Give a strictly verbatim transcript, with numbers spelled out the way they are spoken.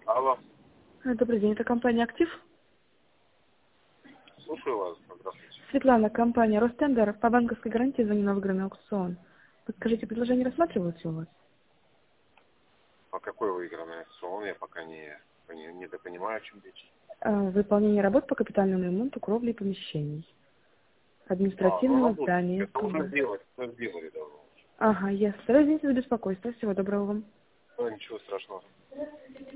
Алло, А, Добрый день, это компания «Актив». слушаю вас. Здравствуйте. Светлана, компания «Ростендер». По банковской гарантии звоню на выигранный аукцион. Подскажите, предложения рассматриваются у вас? А какой выигранный аукцион? Я пока не, не, недопонимаю, о чем речь. А, Выполнение работ по капитальному ремонту кровли и помещений. А, ну Административного работать. здания. Это уже сделали, это сделали давно. Ага, ясно. Извините за беспокойство. Всего доброго вам. Ну, ничего страшного.